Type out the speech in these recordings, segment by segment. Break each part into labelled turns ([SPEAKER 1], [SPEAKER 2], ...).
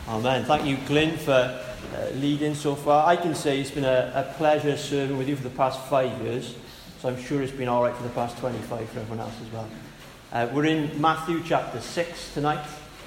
[SPEAKER 1] Amen. Thank you, Glyn, for leading so far. I can say it's been a pleasure serving with you for the past 5 years, so I'm sure it's been all right for the past 25 for everyone else as well. We're in Matthew chapter 6 tonight.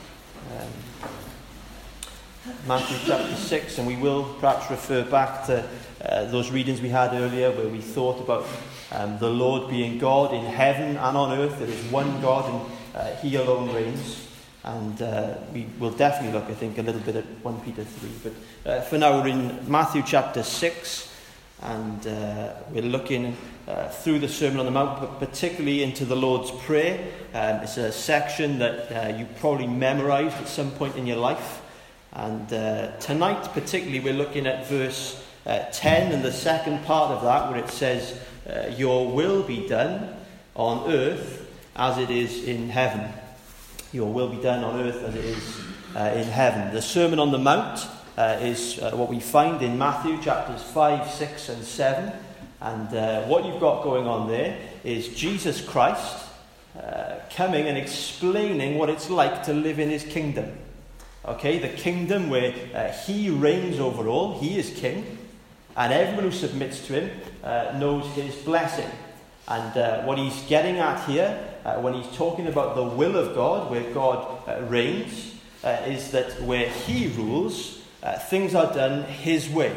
[SPEAKER 1] Matthew chapter 6, and we will perhaps refer back to those readings we had earlier where we thought about the Lord being God in heaven and on earth. There is one God and He alone reigns. And we will definitely look, I think, a little bit at 1 Peter 3. But for now, we're in Matthew chapter 6, and we're looking through the Sermon on the Mount, but particularly into the Lord's Prayer. It's a section that you probably memorized at some point in your life. And tonight, particularly, we're looking at verse 10 and the second part of that, where it says, "Your will be done on earth as it is in heaven." Your will be done on earth as it is in heaven. The Sermon on the Mount is what we find in Matthew chapters 5, 6 and 7. And what you've got going on there is Jesus Christ coming and explaining what it's like to live in His kingdom. Okay, the kingdom where He reigns over all. He is king. And everyone who submits to Him knows His blessing. And what He's getting at here, when He's talking about the will of God, where God reigns, is that where He rules, things are done His way.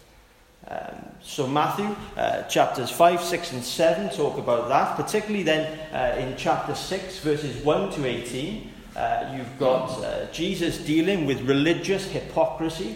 [SPEAKER 1] So Matthew chapters 5, 6 and 7 talk about that. Particularly then in chapter 6, verses 1 to 18, you've got Jesus dealing with religious hypocrisy.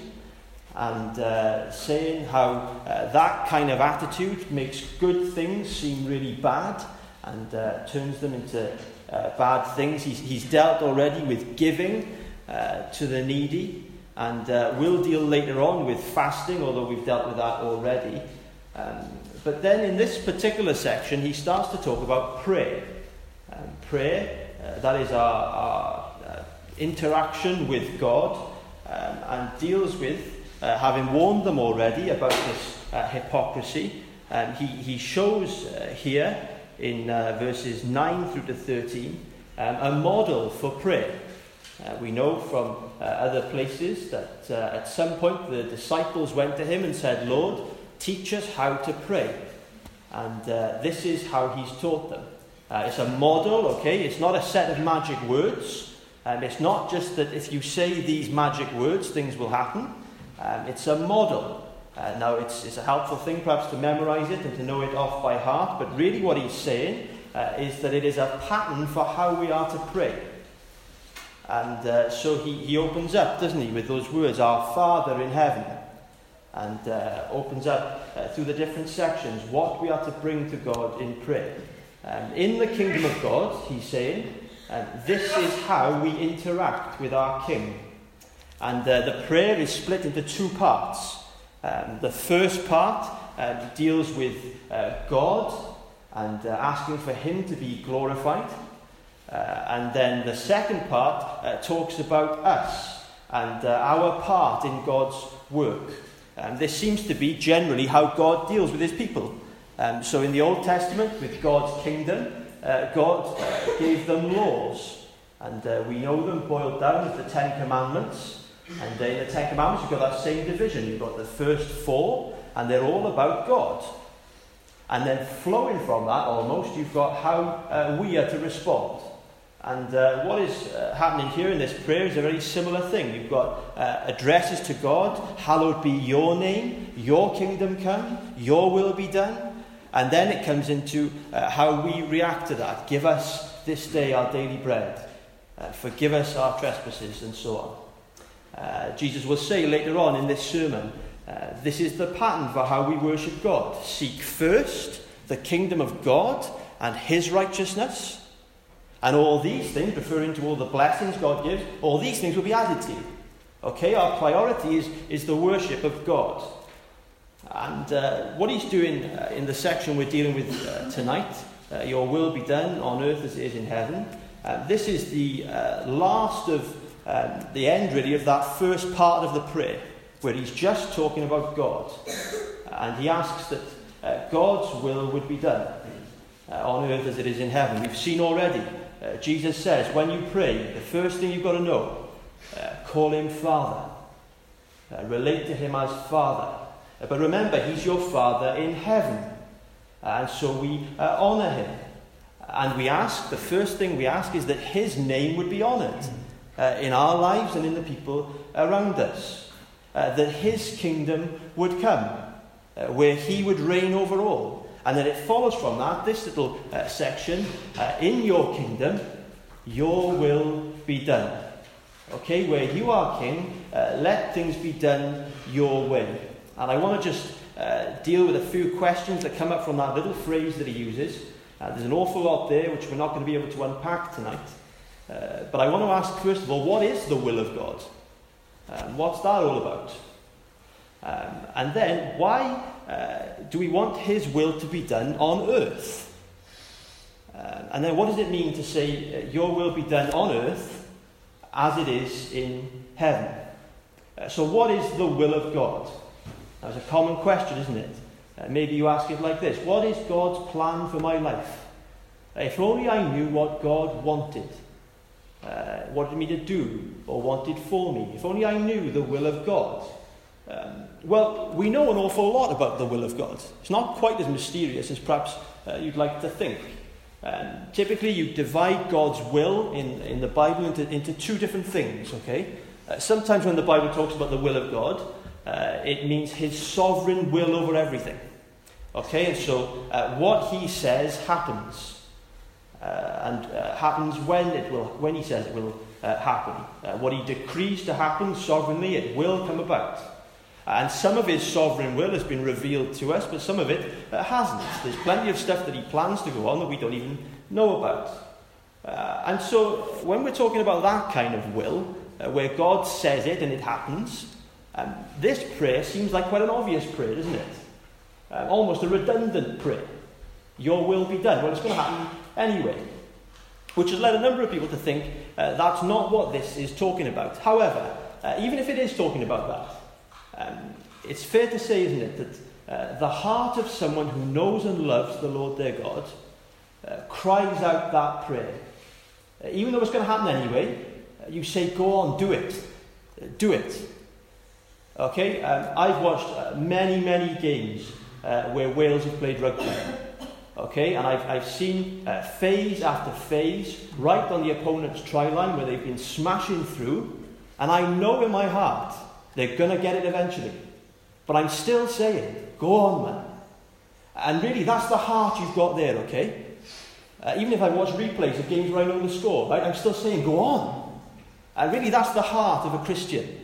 [SPEAKER 1] And saying how that kind of attitude makes good things seem really bad and turns them into bad things. He's dealt already with giving to the needy, and we'll deal later on with fasting, although we've dealt with that already. But then in this particular section, he starts to talk about prayer. Prayer, that is our interaction with God, and deals with having warned them already about this hypocrisy, he shows here in verses 9 through to 13 a model for prayer. We know from other places that at some point the disciples went to him and said, "Lord, teach us how to pray." And this is how he's taught them. It's a model, okay? It's not a set of magic words. It's not just that if you say these magic words, things will happen. It's a model. Now, it's a helpful thing perhaps to memorize it and to know it off by heart, but really what he's saying is that it is a pattern for how we are to pray. And so he opens up, doesn't he, with those words, "Our Father in heaven," and opens up through the different sections what we are to bring to God in prayer. In the kingdom of God, he's saying, this is how we interact with our King. And the prayer is split into two parts. The first part deals with God and asking for Him to be glorified. And then the second part talks about us and our part in God's work. This seems to be generally how God deals with His people. So in the Old Testament, with God's kingdom, God gave them laws. And we know them boiled down as the Ten Commandments. And in the Ten Commandments, you've got that same division. You've got the first four, and they're all about God. And then flowing from that, almost, you've got how we are to respond. And what is happening here in this prayer is a very similar thing. You've got addresses to God. "Hallowed be your name, your kingdom come, your will be done." And then it comes into how we react to that. "Give us this day our daily bread. Forgive us our trespasses," and so on. Jesus will say later on in this sermon, this is the pattern for how we worship God. Seek first the kingdom of God and His righteousness, and all these things, referring to all the blessings God gives, all these things will be added to you. Okay, our priority is the worship of God. And what he's doing in the section we're dealing with tonight, "Your will be done on earth as it is in heaven," this is the last of the end really of that first part of the prayer, where he's just talking about God. And he asks that God's will would be done on earth as it is in heaven. We've seen already, Jesus says, when you pray, the first thing you've got to know, call him Father. Relate to him as Father. But remember, he's your Father in heaven. And so we honour him. And the first thing we ask is that his name would be honoured in our lives and in the people around us. That his kingdom would come, where he would reign over all. And that it follows from that, this little section, in your kingdom, your will be done. Okay, where you are king, let things be done your way. And I want to just deal with a few questions that come up from that little phrase that he uses. There's an awful lot there which we're not going to be able to unpack tonight. But I want to ask, first of all, what is the will of God? What's that all about? And then, why do we want his will to be done on earth? And then what does it mean to say, your will be done on earth as it is in heaven? So what is the will of God? That's a common question, isn't it? Maybe you ask it like this: what is God's plan for my life? If only I knew what God wanted me to do or wanted for me. If only I knew the will of God. Well, we know an awful lot about the will of God. It's not quite as mysterious as perhaps you'd like to think. Typically, you divide God's will in the Bible into two different things, okay? Sometimes when the Bible talks about the will of God, it means his sovereign will over everything. Okay, and so what he says happens. And happens when he says it will happen. What he decrees to happen sovereignly, it will come about. And some of his sovereign will has been revealed to us, but some of it hasn't. There's plenty of stuff that he plans to go on that we don't even know about. And so when we're talking about that kind of will, where God says it and it happens, this prayer seems like quite an obvious prayer, doesn't it? Almost a redundant prayer. Your will be done. Well, it's going to happen anyway. Which has led a number of people to think that's not what this is talking about. However, even if it is talking about that, it's fair to say, isn't it, that the heart of someone who knows and loves the Lord their God cries out that prayer. Even though it's going to happen anyway, you say, go on, do it. Do it. Okay, I've watched many games where Wales have played rugby. Okay, and I've seen phase after phase right on the opponent's try line where they've been smashing through, and I know in my heart they're going to get it eventually. But I'm still saying, go on, man. And really, that's the heart you've got there, okay? Even if I watch replays of games where I know the score, right, I'm still saying, go on. And really, that's the heart of a Christian.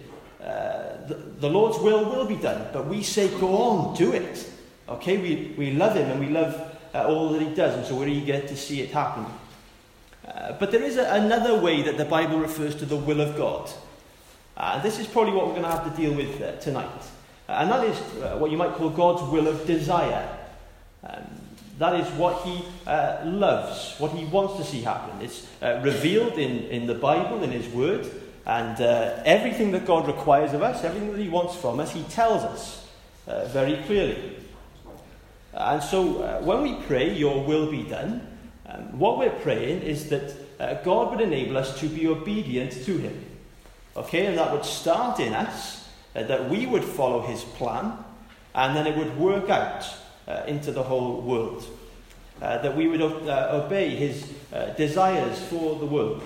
[SPEAKER 1] The Lord's will be done, but we say, go on, do it. Okay, we love him and we love all that he does, and so we're eager to see it happen. But there is another way that the Bible refers to the will of God. This is probably what we're going to have to deal with tonight. And that is what you might call God's will of desire. That is what he loves, what he wants to see happen. It's revealed in the Bible, in his word, and everything that God requires of us, everything that he wants from us, he tells us very clearly. And so when we pray, your will be done, what we're praying is that God would enable us to be obedient to him. Okay, and that would start in us, that we would follow his plan, and then it would work out into the whole world. That we would obey his desires for the world.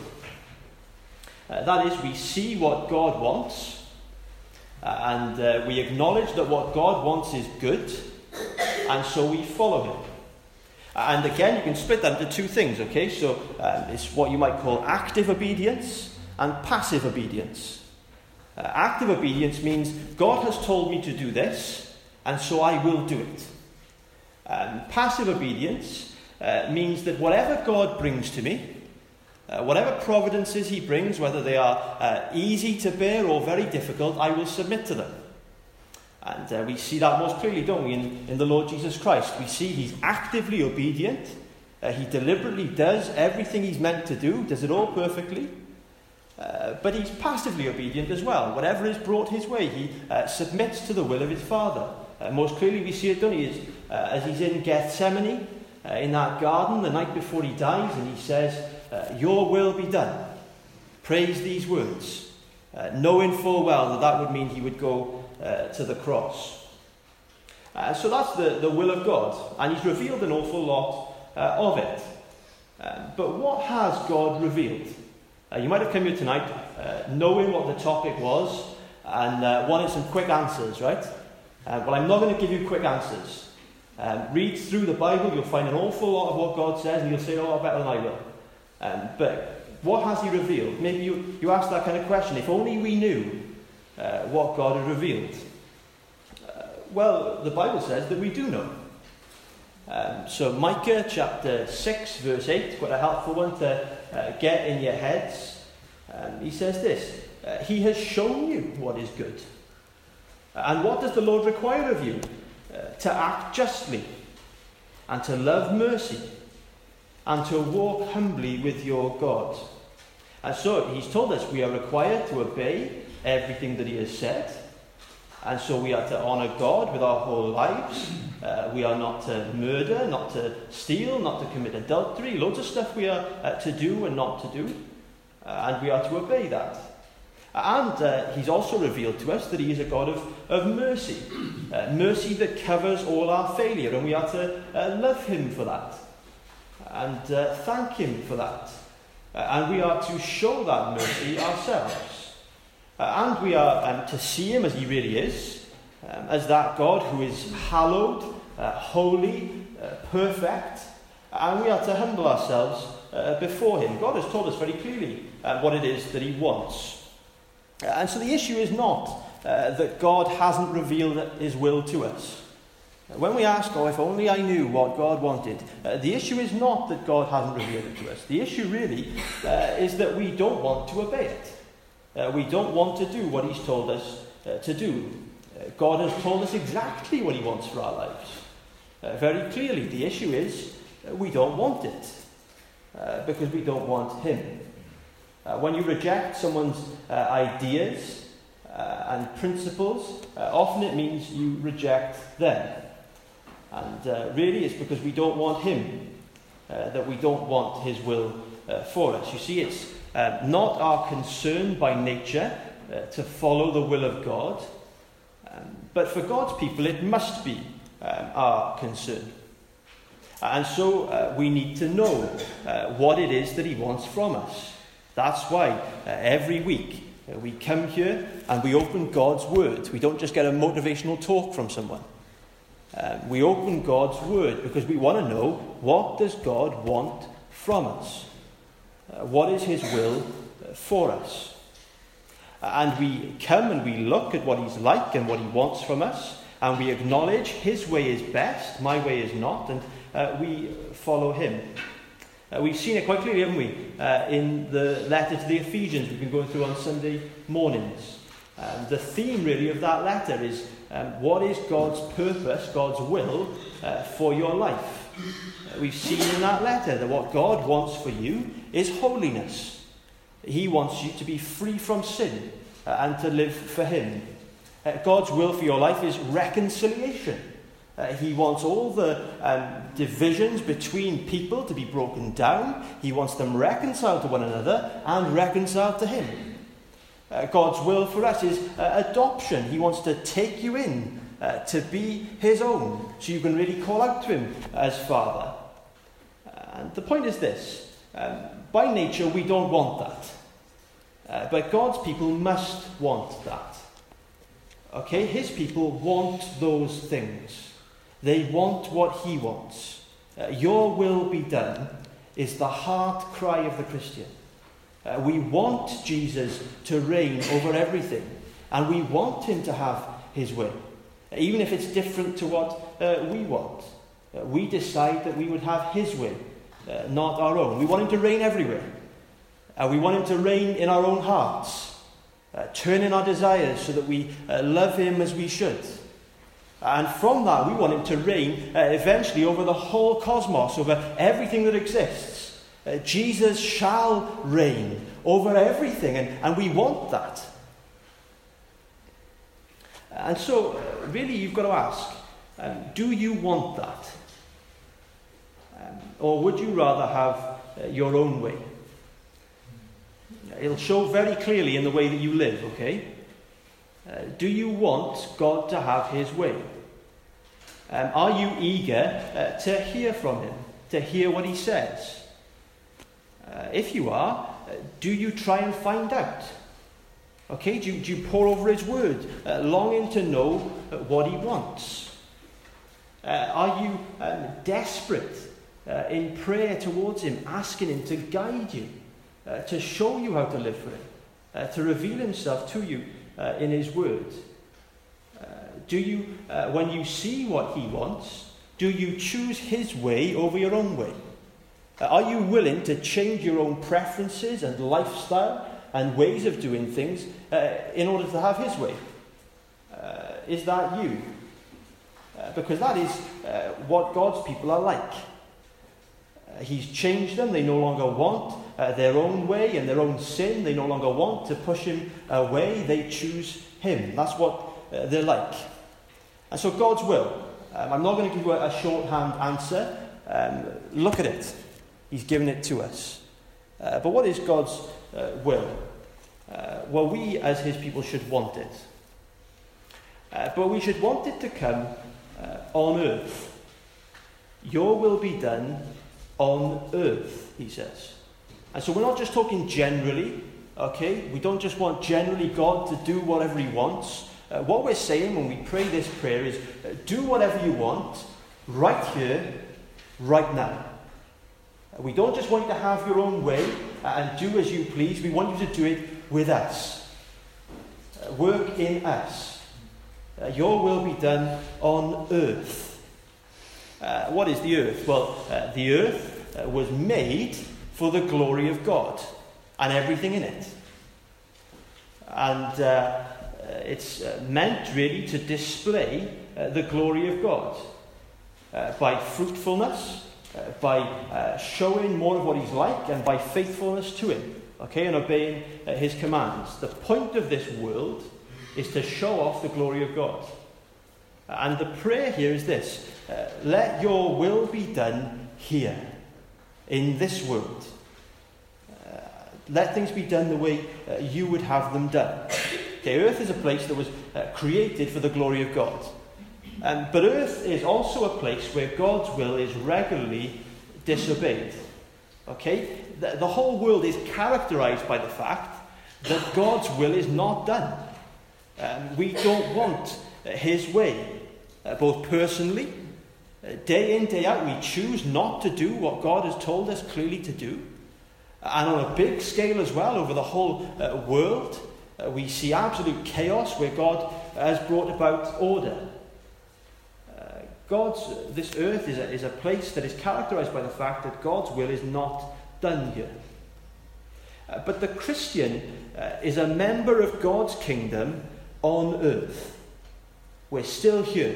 [SPEAKER 1] That is, we see what God wants, and we acknowledge that what God wants is good, and so we follow him. And again, you can split that into two things, okay? So it's what you might call active obedience and passive obedience. Active obedience means God has told me to do this, and so I will do it. Passive obedience means that whatever God brings to me, whatever providences he brings, whether they are easy to bear or very difficult, I will submit to them. And we see that most clearly, don't we, in the Lord Jesus Christ. We see he's actively obedient. He deliberately does everything he's meant to do, does it all perfectly. But he's passively obedient as well. Whatever is brought his way, he submits to the will of his Father. Most clearly we see it, don't we, as he's in Gethsemane, in that garden, the night before he dies, and he says, your will be done. Praise these words. knowing full well that would mean he would go to the cross. So that's the will of God, and he's revealed an awful lot of it. But what has God revealed? You might have come here tonight knowing what the topic was and wanted some quick answers, right? But I'm not going to give you quick answers. Read through the Bible, you'll find an awful lot of what God says, and you'll say, oh, better than I will. But what has he revealed? Maybe you ask that kind of question. If only we knew what God had revealed. Well, the Bible says that we do know. So Micah chapter 6 verse 8, quite a helpful one to get in your heads. He says this, he has shown you what is good. And what does the Lord require of you? To act justly, and to love mercy, and to walk humbly with your God. And so he's told us we are required to obey everything that he has said. And so we are to honour God with our whole lives. We are not to murder, not to steal, not to commit adultery. Loads of stuff we are to do and not to do. And we are to obey that. And he's also revealed to us that he is a God of mercy. Mercy that covers all our failure. And we are to love him for that. And thank him for that. And we are to show that mercy ourselves. And we are to see him as he really is. As that God who is hallowed, holy, perfect. And we are to humble ourselves before him. God has told us very clearly what it is that he wants. And so the issue is not that God hasn't revealed his will to us. When we ask, if only I knew what God wanted, the issue is not that God hasn't revealed it to us. The issue really is that we don't want to obey it. We don't want to do what he's told us to do. God has told us exactly what he wants for our lives. Very clearly, the issue is we don't want it because we don't want him. When you reject someone's ideas and principles, often it means you reject them. And really it's because we don't want him that we don't want his will for us. You see, it's not our concern by nature to follow the will of God, but for God's people it must be our concern. And so we need to know what it is that he wants from us. That's why every week we come here and we open God's Word. We don't just get a motivational talk from someone. We open God's Word because we want to know, what does God want from us? What is his will for us? And we come and we look at what he's like and what he wants from us, and we acknowledge his way is best, my way is not, and we follow him. We've seen it quite clearly, haven't we, in the letter to the Ephesians we've been going through on Sunday mornings. The theme really of that letter is what is God's purpose, God's will for your life. We've seen in that letter that what God wants for you is holiness. He wants you to be free from sin and to live for him. God's will for your life is reconciliation. He wants all the divisions between people to be broken down. He wants them reconciled to one another and reconciled to him. God's will for us is adoption. He wants to take you in to be his own, so you can really call out to him as Father. And the point is this. By nature, we don't want that. But God's people must want that. Okay? His people want those things. They want what he wants. Your will be done is the heart cry of the Christian. We want Jesus to reign over everything. And we want him to have his way. Even if it's different to what we want. We decide that we would have his way, not our own. We want him to reign everywhere. We want him to reign in our own hearts. Turn in our desires so that we love him as we should. And from that, we want him to reign eventually over the whole cosmos, over everything that exists. Jesus shall reign over everything, and we want that. And so, really, you've got to ask, do you want that? Or would you rather have your own way? It'll show very clearly in the way that you live, okay? Do you want God to have his way? Are you eager to hear from him, to hear what he says? If you are, do you try and find out? Okay, do you pore over his word, longing to know what he wants? Are you desperate in prayer towards him, asking him to guide you, to show you how to live for him, to reveal himself to you in his word? Do you, when you see what he wants, do you choose his way over your own way? Are you willing to change your own preferences and lifestyle and ways of doing things in order to have his way? Is that you? Because that is what God's people are like. He's changed them. They no longer want their own way and their own sin. They no longer want to push him away. They choose him. That's what they're like. And so God's will. I'm not going to give you a shorthand answer. Look at it. He's given it to us. But what is God's will? Well, we as his people should want it. But we should want it to come on earth. Your will be done on earth, he says. And so we're not just talking generally, okay? We don't just want generally God to do whatever he wants. What we're saying when we pray this prayer is, do whatever you want, right here, right now. We don't just want you to have your own way and do as you please. We want you to do it with us. Work in us. Your will be done on earth. What is the earth? Well, the earth was made for the glory of God and everything in it. And it's meant really to display the glory of God by fruitfulness, by showing more of what he's like, and by faithfulness to him, okay, and obeying his commands. The point of this world is to show off the glory of God. And the prayer here is this: let your will be done here, in this world. Let things be done the way you would have them done. Okay, earth is a place that was created for the glory of God. But earth is also a place where God's will is regularly disobeyed. Okay? The whole world is characterized by the fact that God's will is not done. We don't want his way, both personally, day in, day out. We choose not to do what God has told us clearly to do. And on a big scale as well, over the whole world, we see absolute chaos where God has brought about order. This earth is a place that is characterized by the fact that God's will is not done here. But the Christian is a member of God's kingdom on earth. We're still here.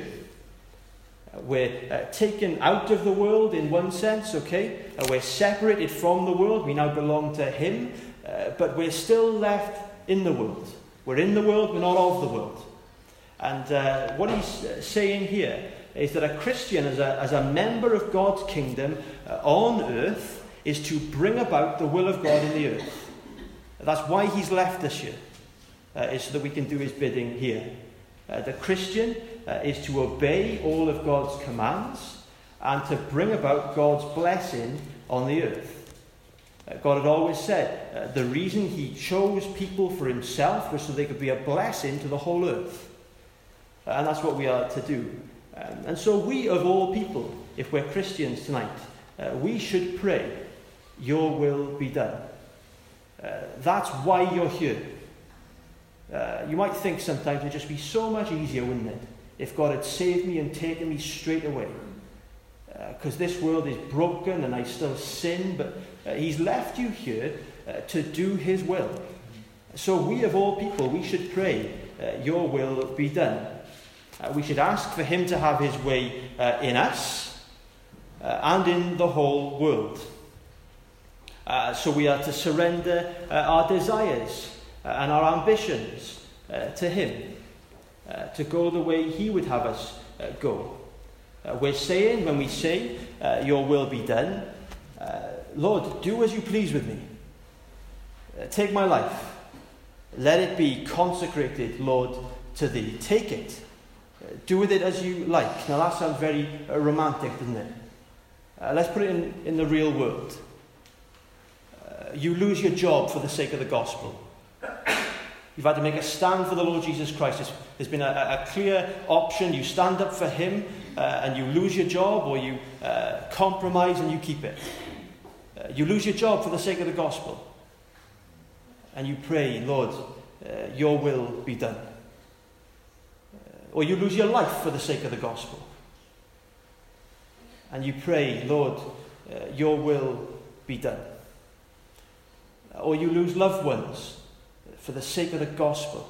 [SPEAKER 1] We're taken out of the world in one sense, okay? We're separated from the world. We now belong to him. But we're still left in the world. We're in the world, we're not of the world. And what he's saying here is that a Christian, as a member of God's kingdom on earth, is to bring about the will of God in the earth. That's why he's left us here, is so that we can do his bidding here. The Christian is to obey all of God's commands and to bring about God's blessing on the earth. God had always said the reason he chose people for himself was so they could be a blessing to the whole earth. And that's what we are to do. And so we, of all people, if we're Christians tonight, we should pray, your will be done. That's why you're here. You might think sometimes it'd just be so much easier, wouldn't it, if God had saved me and taken me straight away. Because this world is broken and I still sin, but he's left you here to do his will. So we, of all people, we should pray, your will be done. We should ask for him to have his way in us and in the whole world. So we are to surrender our desires and our ambitions to him, to go the way he would have us go. We're saying, when we say, your will be done, Lord, do as you please with me. Take my life. Let it be consecrated, Lord, to thee. Take it. Do with it as you like. Now that sounds very romantic, doesn't it? Let's put it in the real world. You lose your job for the sake of the gospel. You've had to make a stand for the Lord Jesus Christ. There's been a clear option. You stand up for him and you lose your job, or you compromise and you keep it. You lose your job for the sake of the gospel. And you pray, Lord, your will be done. Or you lose your life for the sake of the gospel. And you pray, Lord, your will be done. Or you lose loved ones for the sake of the gospel.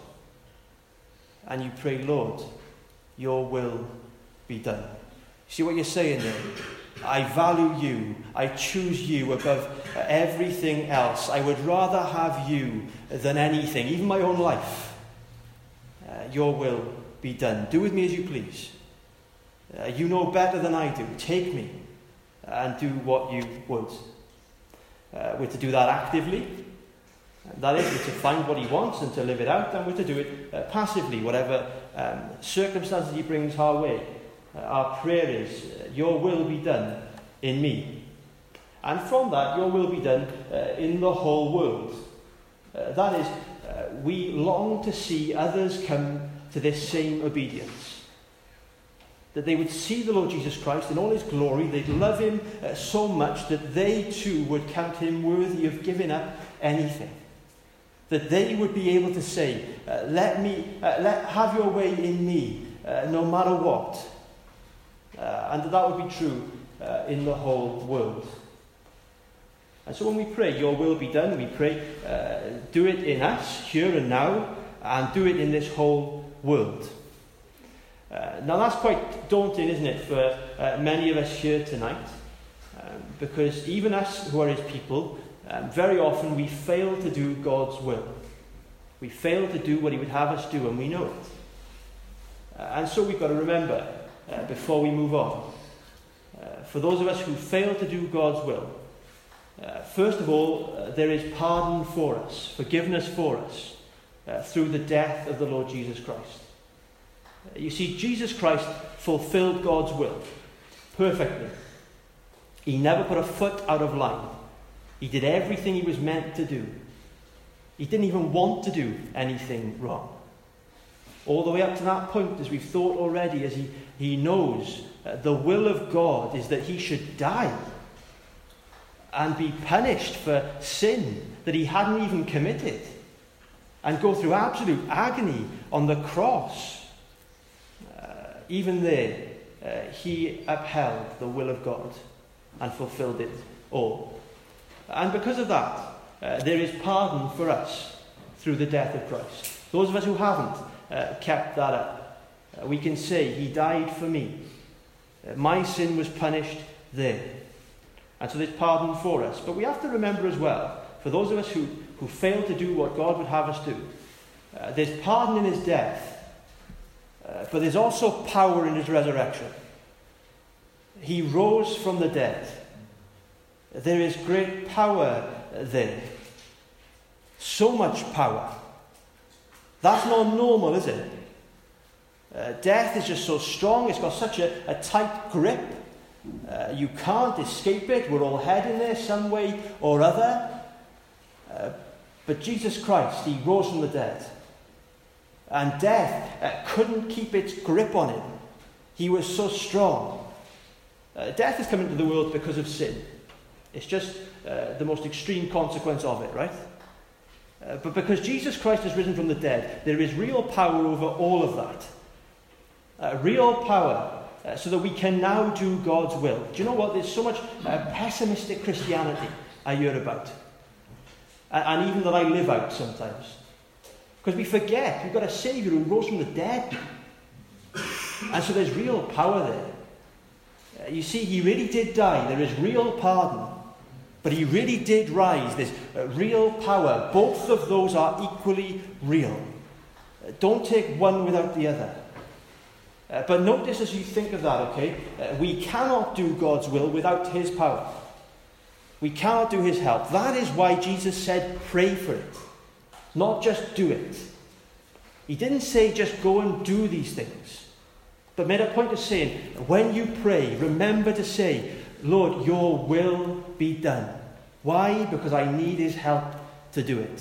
[SPEAKER 1] And you pray, Lord, your will be done. See what you're saying there? I value you. I choose you above everything else. I would rather have you than anything, even my own life. Your will be done. Do with me as you please. You know better than I do. Take me and do what you would. We're to do that actively. That is, we're to find what he wants and to live it out, and we're to do it passively, whatever circumstances he brings our way. Our prayer is, your will be done in me. And from that, your will be done in the whole world. That is, we long to see others come to this same obedience. That they would see the Lord Jesus Christ in all his glory. They'd love him so much that they too would count him worthy of giving up anything. That they would be able to say, let have your way in me, no matter what. And that would be true in the whole world. And so when we pray, your will be done, we pray, do it in us, here and now, and do it in this whole world. Now that's quite daunting, isn't it, for many of us here tonight? Because even us who are his people, very often we fail to do God's will. We fail to do what he would have us do, and we know it. And so we've got to remember, before we move on, for those of us who fail to do God's will, first of all, there is pardon for us, forgiveness for us, through the death of the Lord Jesus Christ. You see, Jesus Christ fulfilled God's will perfectly. He never put a foot out of line. He did everything he was meant to do. He didn't even want to do anything wrong. All the way up to that point, as we've thought already, as he knows the will of God is that he should die and be punished for sin that he hadn't even committed, and go through absolute agony on the cross. Even there, he upheld the will of God and fulfilled it all. And because of that, there is pardon for us through the death of Christ. Those of us who haven't kept that up, we can say, he died for me. My sin was punished there. And so there's pardon for us. But we have to remember as well, for those of us who fail to do what God would have us do, there's pardon in his death, but there's also power in his resurrection. He rose from the dead. There is great power there. So much power. That's not normal, is it? Death is just so strong. It's got such a tight grip. You can't escape it. We're all heading there some way or other. But Jesus Christ, he rose from the dead. And death couldn't keep its grip on him. He was so strong. Death has come into the world because of sin. It's just the most extreme consequence of it, right? But because Jesus Christ has risen from the dead, there is real power over all of that. Real power so that we can now do God's will. Do you know what? There's so much pessimistic Christianity I hear about. And even that I live out sometimes. Because we forget we've got a Saviour who rose from the dead. And so there's real power there. You see, he really did die. There is real pardon. But he really did rise. There's real power. Both of those are equally real. Don't take one without the other. But notice as you think of that, okay, we cannot do God's will without his power. We cannot do his help. That is why Jesus said, pray for it. Not just do it. He didn't say just go and do these things, but made a point of saying, when you pray, remember to say, Lord, your will be done. Why? Because I need his help to do it.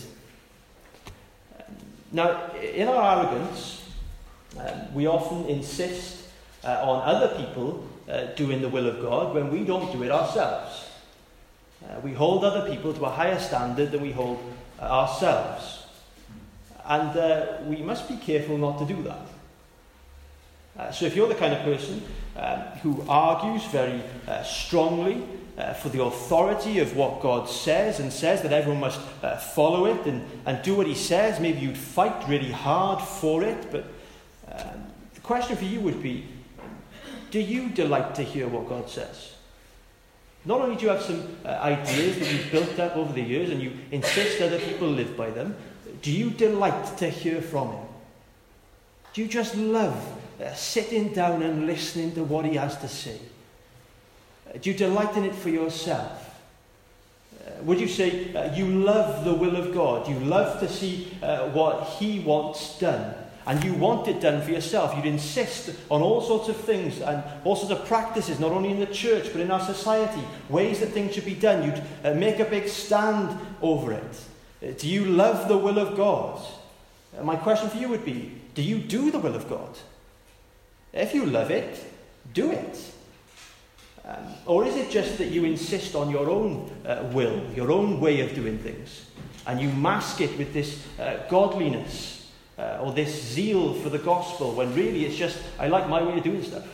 [SPEAKER 1] Now, in our arrogance, we often insist on other people doing the will of God when we don't do it ourselves. We hold other people to a higher standard than we hold ourselves. And we must be careful not to do that. So if you're the kind of person who argues very strongly for the authority of what God says and says that everyone must follow it and do what he says, maybe you'd fight really hard for it, but the question for you would be, do you delight to hear what God says? Not only do you have some ideas that you've built up over the years and you insist other people live by them, do you delight to hear from him? Do you just love sitting down and listening to what he has to say? Do you delight in it for yourself? Would you say you love the will of God? You love to see what he wants done. And you want it done for yourself. You'd insist on all sorts of things and all sorts of practices, not only in the church, but in our society. Ways that things should be done. You'd make a big stand over it. Do you love the will of God? My question for you would be, do you do the will of God? If you love it, do it. Or is it just that you insist on your own will, your own way of doing things, and you mask it with this godliness or this zeal for the gospel, when really it's just, I like my way of doing stuff?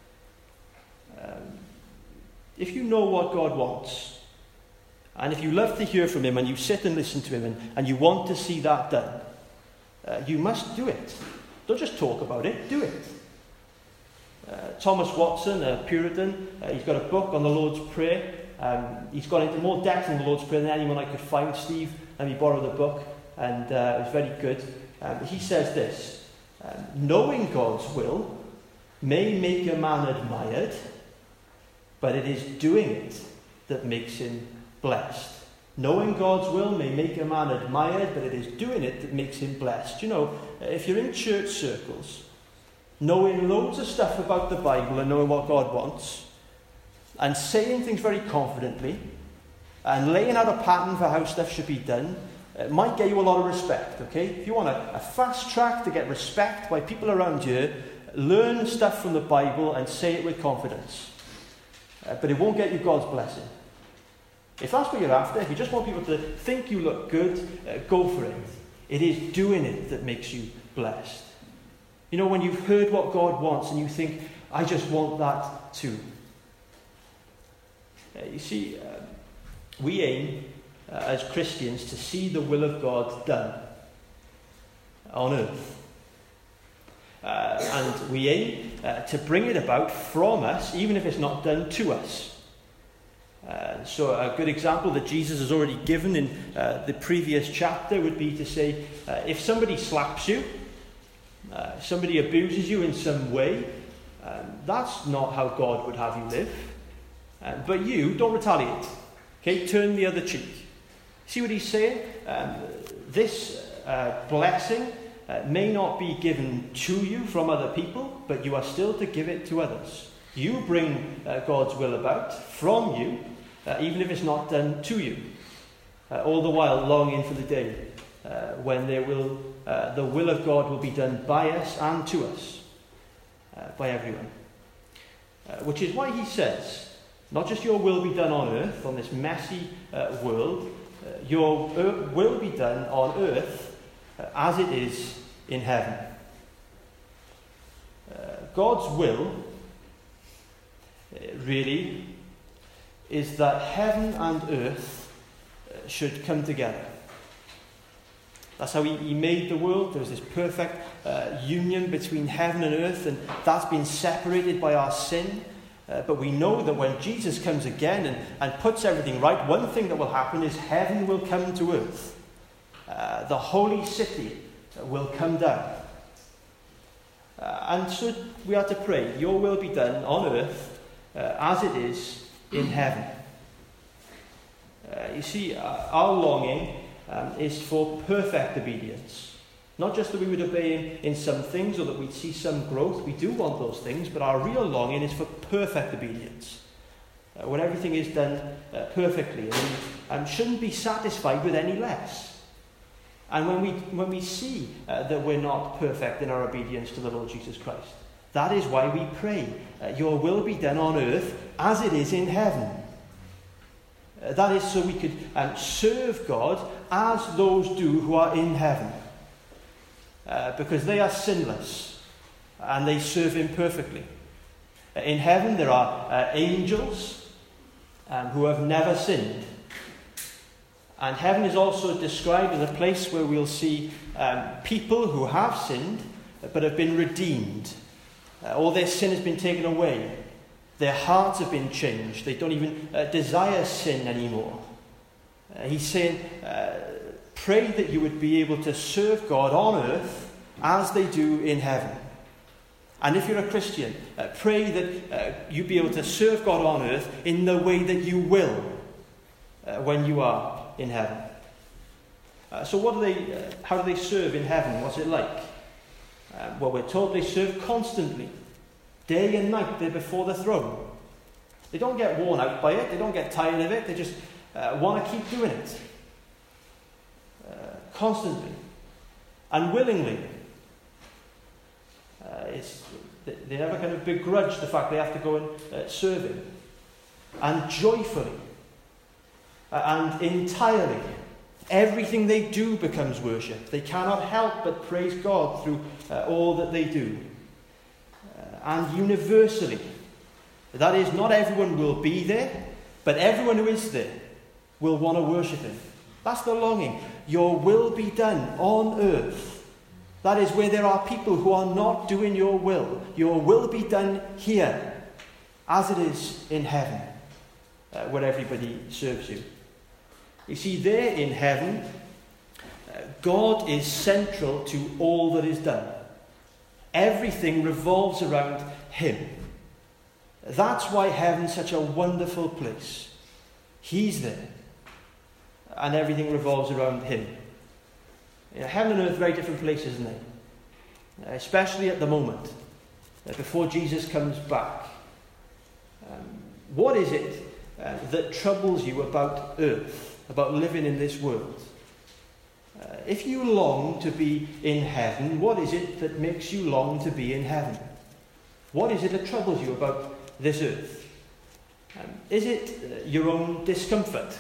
[SPEAKER 1] If you know what God wants, and if you love to hear from him, and you sit and listen to him, and you want to see that done, you must do it. Don't just talk about it, do it. Thomas Watson, a Puritan, he's got a book on the Lord's Prayer. He's gone into more depth in the Lord's Prayer than anyone I could find. Steve let me borrow the book, and it was very good. He says this: knowing God's will may make a man admired, but it is doing it that makes him blessed. Knowing God's will may make a man admired, but it is doing it that makes him blessed. You know, if you're in church circles, knowing loads of stuff about the Bible and knowing what God wants, and saying things very confidently, and laying out a pattern for how stuff should be done, it might get you a lot of respect, okay? If you want a fast track to get respect by people around you, learn stuff from the Bible and say it with confidence. But it won't get you God's blessing. If that's what you're after, if you just want people to think you look good, go for it. It is doing it that makes you blessed. You know, when you've heard what God wants and you think, I just want that too. You see, we aim as Christians to see the will of God done on earth. And we aim to bring it about from us, even if it's not done to us. So a good example that Jesus has already given in the previous chapter would be to say, if somebody slaps you, somebody abuses you in some way, that's not how God would have you live. But you, don't retaliate. Okay, turn the other cheek. See what he's saying? This blessing may not be given to you from other people, but you are still to give it to others. You bring God's will about from you, even if it's not done to you. All the while longing for the day when the will of God will be done by us and to us, by everyone. Which is why he says, not just your will be done on earth, on this messy world, your will be done on earth as it is in heaven. God's will really is that heaven and earth should come together. That's how he made the world. There was this perfect union between heaven and earth, and that's been separated by our sin. But we know that when Jesus comes again and puts everything right, one thing that will happen is heaven will come to earth. The holy city will come down. And so we are to pray, your will be done on earth as it is in heaven. You see, our longing is for perfect obedience. Not just that we would obey him in some things or that we'd see some growth. We do want those things, but our real longing is for perfect obedience. When everything is done perfectly, and shouldn't be satisfied with any less. And when we see that we're not perfect in our obedience to the Lord Jesus Christ, that is why we pray, your will be done on earth as it is in heaven. That is so we could serve God as those do who are in heaven. Because they are sinless and they serve him perfectly. In heaven there are angels who have never sinned. And heaven is also described as a place where we'll see people who have sinned but have been redeemed. All their sin has been taken away. Their hearts have been changed. They don't even desire sin anymore. He's saying, pray that you would be able to serve God on earth as they do in heaven. And if you're a Christian, pray that you be able to serve God on earth in the way that you will when you are in heaven. So how do they serve in heaven? What's it like? Well, we're told they serve constantly. Day and night, they're before the throne. They don't get worn out by it. They don't get tired of it. They just want to keep doing it. Constantly. And willingly. They never kind of begrudge the fact they have to go and serve him. And joyfully. And entirely. Everything they do becomes worship. They cannot help but praise God through all that they do. And universally. That is, not everyone will be there, but everyone who is there will want to worship him. That's the longing. Your will be done on earth. That is, where there are people who are not doing your will be done here, as it is in heaven, where everybody serves you. You see, there in heaven, God is central to all that is done. Everything revolves around him. That's why heaven's such a wonderful place. He's there. And everything revolves around him. Heaven and earth are very different places, aren't they? Especially at the moment, before Jesus comes back. What is it that troubles you about earth? About living in this world? If you long to be in heaven, what is it that makes you long to be in heaven? What is it that troubles you about this earth? Is it your own discomfort?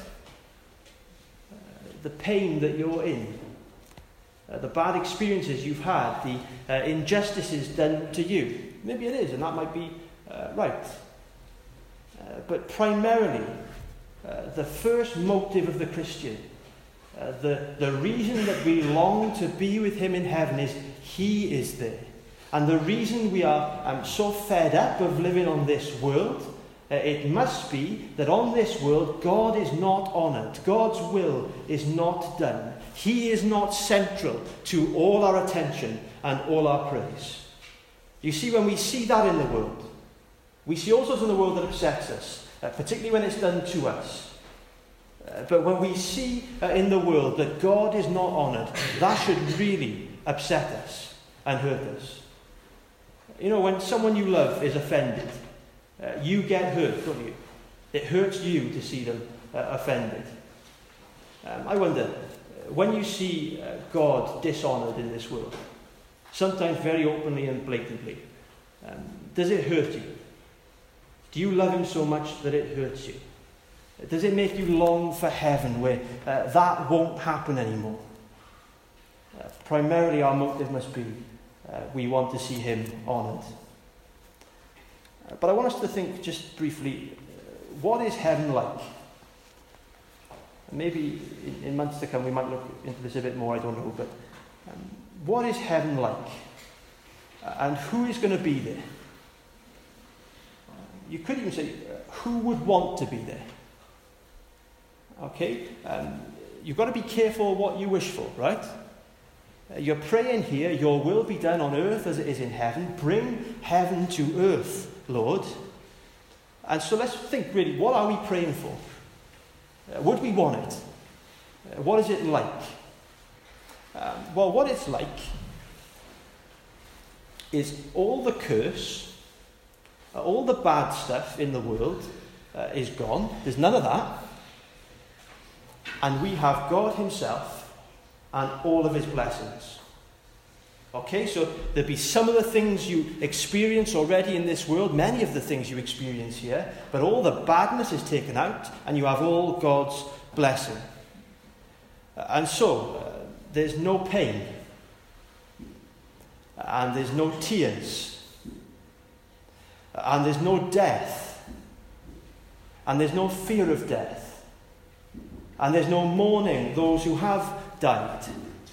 [SPEAKER 1] The pain that you're in? The bad experiences you've had? The injustices done to you? Maybe it is, and that might be right. But primarily, the first motive of the Christian, the reason that we long to be with him in heaven is he is there. And the reason we are so fed up of living on this world, it must be that on this world God is not honoured. God's will is not done. He is not central to all our attention and all our praise. You see, when we see that in the world, we see all sorts in the world that upsets us. Particularly when it's done to us. But when we see in the world that God is not honoured, that should really upset us and hurt us. You know, when someone you love is offended, you get hurt, don't you? It hurts you to see them offended. I wonder, when you see God dishonoured in this world, sometimes very openly and blatantly, does it hurt you? Do you love him so much that it hurts you? Does it make you long for heaven where that won't happen anymore? Primarily our motive must be we want to see him honoured. But I want us to think just briefly, what is heaven like? Maybe in months to come we might look into this a bit more, I don't know, but what is heaven like? And who is going to be there? You could even say, who would want to be there? Okay? You've got to be careful what you wish for, right? You're praying here, your will be done on earth as it is in heaven. Bring heaven to earth, Lord. And so let's think really, what are we praying for? Would we want it? What is it like? Well, what it's like is all the curse, all the bad stuff in the world is gone. There's none of that. And we have God himself and all of his blessings. Okay, so there'll be some of the things you experience already in this world, many of the things you experience here, but all the badness is taken out and you have all God's blessing. And so, there's no pain, and there's no tears, and there's no death, and there's no fear of death, and there's no mourning those who have died,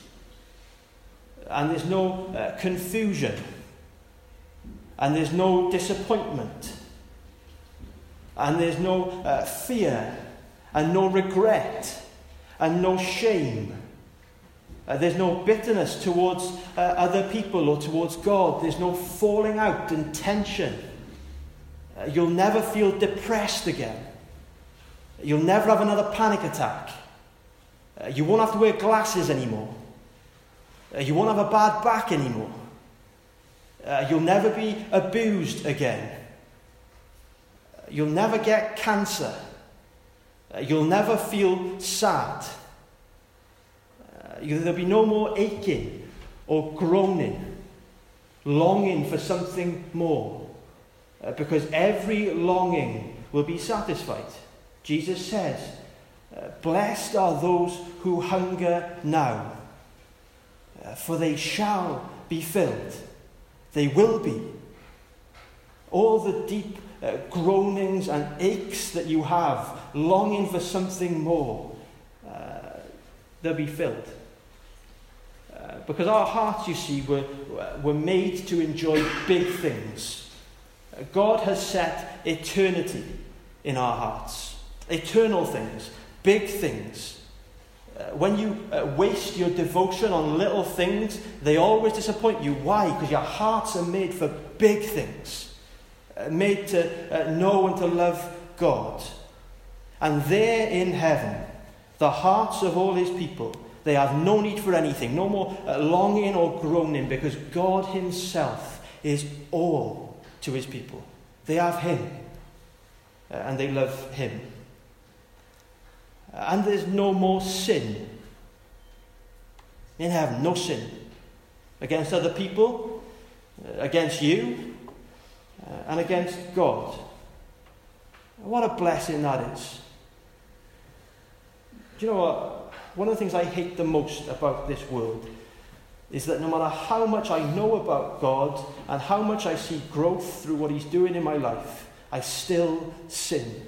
[SPEAKER 1] and there's no confusion, and there's no disappointment, and there's no fear, and no regret, and no shame. There's no bitterness towards other people or towards God. There's no falling out and tension. You'll never feel depressed again. You'll never have another panic attack. You won't have to wear glasses anymore. You won't have a bad back anymore. You'll never be abused again. You'll never get cancer. You'll never feel sad. There'll be no more aching or groaning, longing for something more, because every longing will be satisfied. Jesus says, "Blessed are those who hunger now, for they shall be filled." They will be. All the deep groanings and aches that you have, longing for something more, they'll be filled. Because our hearts, you see, were made to enjoy big things. God has set eternity in our hearts. Eternal things, big things. When you waste your devotion on little things, they always disappoint you. Why? Because your hearts are made for big things. Made to know and to love God. And there in heaven, the hearts of all his people, they have no need for anything, no more longing or groaning, because God himself is all to his people. They have him, and they love him. And there's no more sin in heaven, no sin against other people, against you, and against God. What a blessing that is. Do you know what? One of the things I hate the most about this world is that no matter how much I know about God and how much I see growth through what he's doing in my life, I still sin.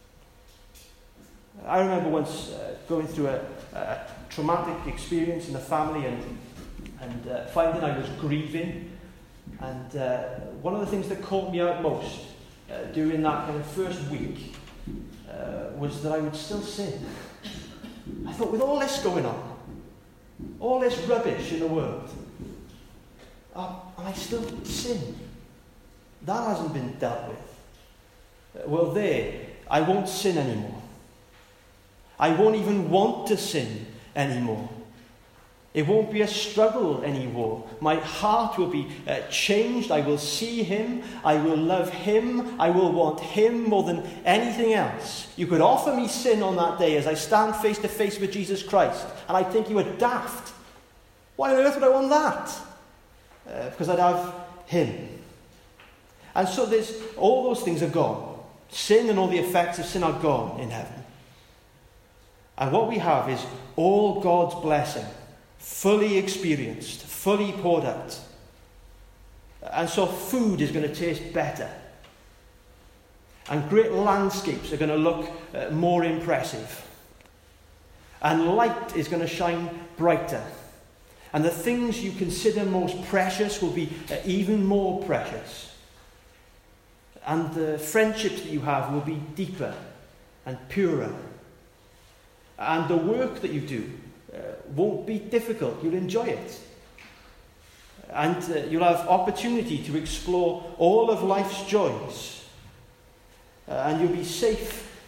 [SPEAKER 1] I remember once going through a traumatic experience in the family and finding I was grieving. And one of the things that caught me out most during that kind of first week was that I would still sin. I thought, with all this going on, all this rubbish in the world, and I still sin. That hasn't been dealt with. Well, I won't sin anymore. I won't even want to sin anymore. It won't be a struggle anymore. My heart will be changed. I will see him. I will love him. I will want him more than anything else. You could offer me sin on that day as I stand face to face with Jesus Christ, and I'd think you were daft. Why on earth would I want that? Because I'd have him. And so all those things are gone. Sin and all the effects of sin are gone in heaven. And what we have is all God's blessing, fully experienced, fully poured out. And so food is going to taste better. And great landscapes are going to look more impressive. And light is going to shine brighter. And the things you consider most precious will be even more precious. And the friendships that you have will be deeper and purer. And the work that you do won't be difficult. You'll enjoy it. And you'll have opportunity to explore all of life's joys. And you'll be safe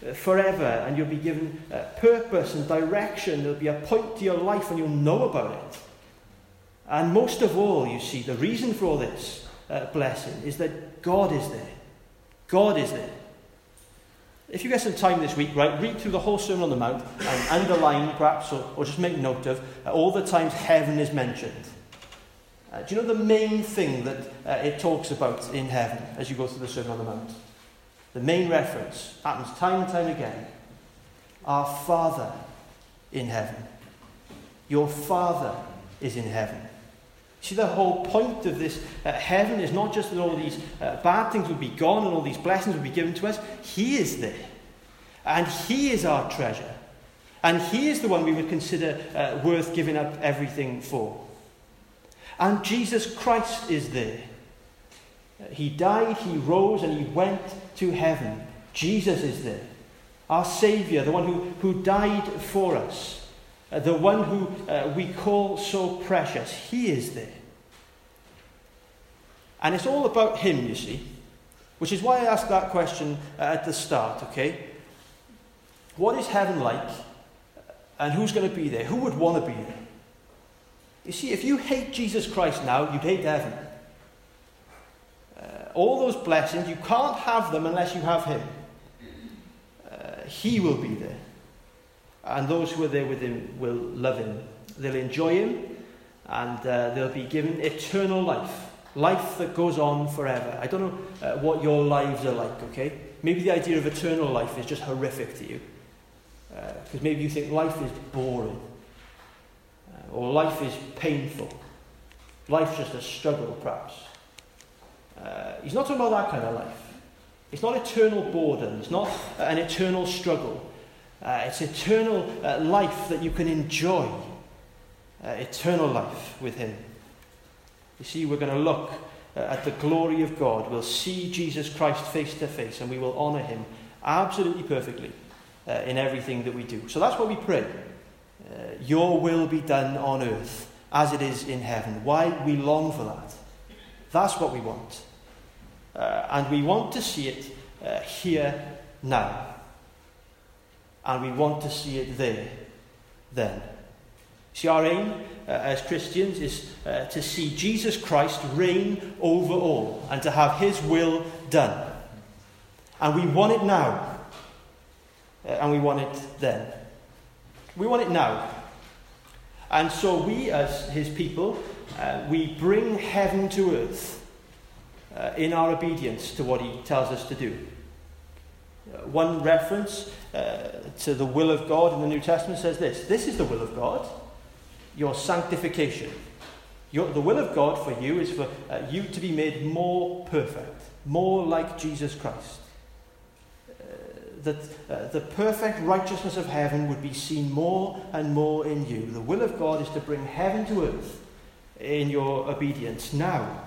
[SPEAKER 1] forever, and you'll be given purpose and direction. There'll be a point to your life and you'll know about it. And most of all, you see, the reason for all this blessing is that God is there. God is there. If you get some time this week, right, read through the whole Sermon on the Mount and underline perhaps, or just make note of all the times heaven is mentioned. Do you know the main thing that it talks about in heaven as you go through the Sermon on the Mount? The main reference happens time and time again. Our Father in heaven. Your Father is in heaven. See, the whole point of this heaven is not just that all these bad things will be gone and all these blessings will be given to us. He is there. And He is our treasure. And He is the one we would consider worth giving up everything for. And Jesus Christ is there. He died, He rose, and He went to heaven. Jesus is there. Our Saviour, the one who died for us. The one who we call so precious. He is there. And it's all about Him, you see. Which is why I asked that question at the start, okay? What is heaven like? And who's going to be there? Who would want to be there? You see, if you hate Jesus Christ now, you'd hate heaven. All those blessings, you can't have them unless you have Him. He will be there. And those who are there with Him will love Him. They'll enjoy Him, and they'll be given eternal life. Life that goes on forever. I don't know what your lives are like, okay? Maybe the idea of eternal life is just horrific to you. Because maybe you think life is boring. Or life is painful. Life's just a struggle, perhaps. He's not talking about that kind of life. It's not eternal boredom. It's not an eternal struggle. It's eternal life that you can enjoy. Eternal life with Him. You see, we're going to look at the glory of God. We'll see Jesus Christ face to face, and we will honour Him absolutely perfectly in everything that we do. So that's what we pray. Your will be done on earth as it is in heaven. Why? We long for that. That's what we want. And we want to see it here now. And we want to see it there then. See, our aim as Christians is to see Jesus Christ reign over all and to have His will done. And we want it now. And we want it then. We want it now. And so we, as His people, we bring heaven to earth in our obedience to what He tells us to do. One reference to the will of God in the New Testament says this. This is the will of God, your sanctification. The will of God for you is for you to be made more perfect, more like Jesus Christ. That the perfect righteousness of heaven would be seen more and more in you. The will of God is to bring heaven to earth in your obedience now.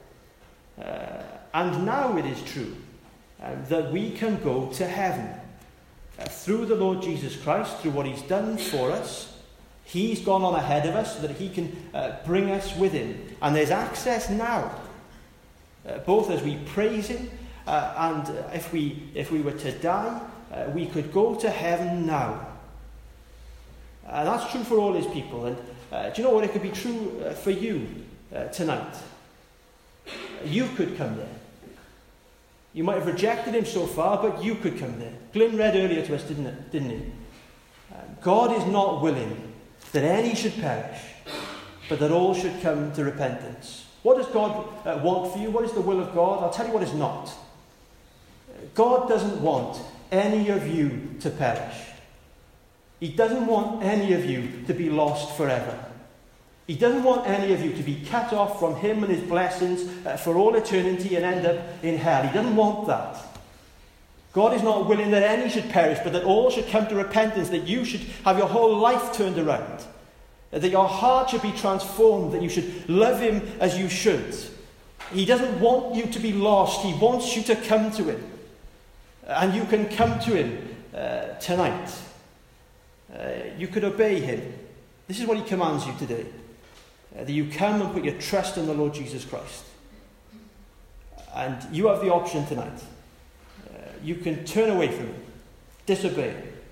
[SPEAKER 1] And now it is true that we can go to heaven through the Lord Jesus Christ, through what He's done for us. He's gone on ahead of us so that He can bring us with Him. And there's access now, both as we praise Him and if we were to die, we could go to heaven now. And that's true for all His people. And do you know what? It could be true for you tonight. You could come there. You might have rejected Him so far, but you could come there. Glyn read earlier to us, didn't he? God is not willing that any should perish, but that all should come to repentance. What does God want for you? What is the will of God? I'll tell you what is not. God doesn't want any of you to perish. He doesn't want any of you to be lost forever. He doesn't want any of you to be cut off from Him and His blessings for all eternity and end up in hell. He doesn't want that. God is not willing that any should perish, but that all should come to repentance, that you should have your whole life turned around, that your heart should be transformed, that you should love Him as you should. He doesn't want you to be lost. He wants you to come to Him. And you can come to Him tonight. You could obey Him. This is what He commands you today. That you come and put your trust in the Lord Jesus Christ. And you have the option tonight. You can turn away from Him. disobey,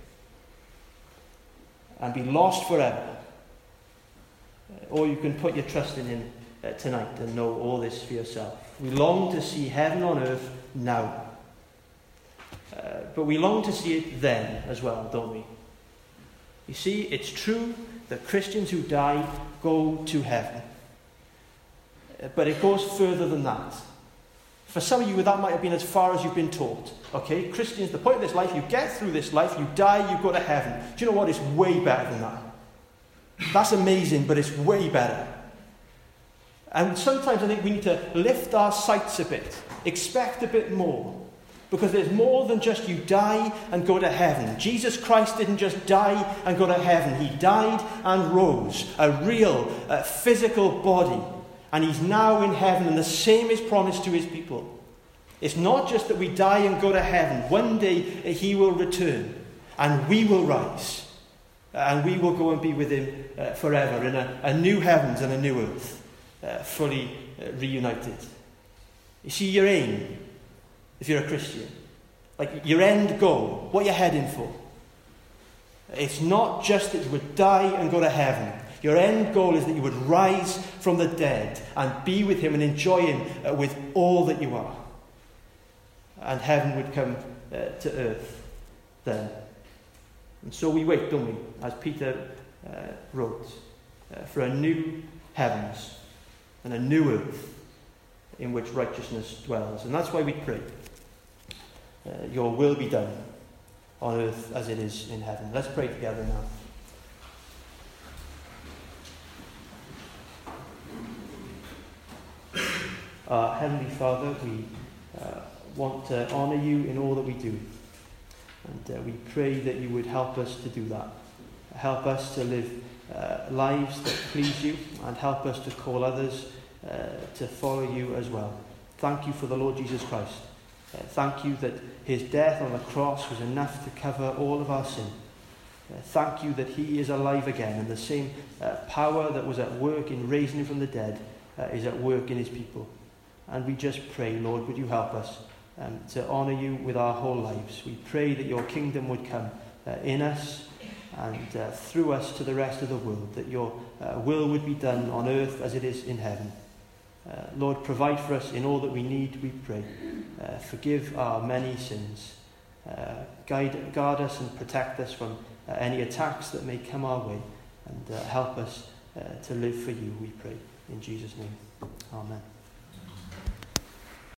[SPEAKER 1] and be lost forever. Or you can put your trust in him tonight and know all this for yourself. We long to see heaven on earth now. But we long to see it then as well, don't we? You see, it's true that Christians who die go to heaven. But it goes further than that. For some of you, that might have been as far as you've been taught. Okay, Christians, the point of this life, you get through this life, you die, you go to heaven. Do you know what? It's way better than that. That's amazing, but it's way better. And sometimes I think we need to lift our sights a bit, expect a bit more. Because there's more than just you die and go to heaven. Jesus Christ didn't just die and go to heaven. He died and rose, a real physical body. And he's now in heaven, and the same is promised to his people. It's not just that we die and go to heaven. One day he will return, and we will rise. And we will go and be with him forever in a new heavens and a new earth, fully reunited. You see, your aim, if you're a Christian, like your end goal, what you're heading for, it's not just that you would die and go to heaven. Your end goal is that you would rise from the dead and be with him and enjoy him with all that you are. And heaven would come to earth then. And so we wait, don't we, as Peter wrote, for a new heavens and a new earth in which righteousness dwells. And that's why we pray. Your will be done on earth as it is in heaven. Let's pray together now. Heavenly Father, we want to honour you in all that we do. And we pray that you would help us to do that. Help us to live lives that please you, and help us to call others to follow you as well. Thank you for the Lord Jesus Christ. Thank you that his death on the cross was enough to cover all of our sin. Thank you that he is alive again, and the same power that was at work in raising him from the dead is at work in his people. And we just pray, Lord, would you help us to honour you with our whole lives. We pray that your kingdom would come in us and through us to the rest of the world, that your will would be done on earth as it is in heaven. Lord, provide for us in all that we need, we pray. Forgive our many sins. Guard us and protect us from any attacks that may come our way. And help us to live for you, we pray. In Jesus' name, amen.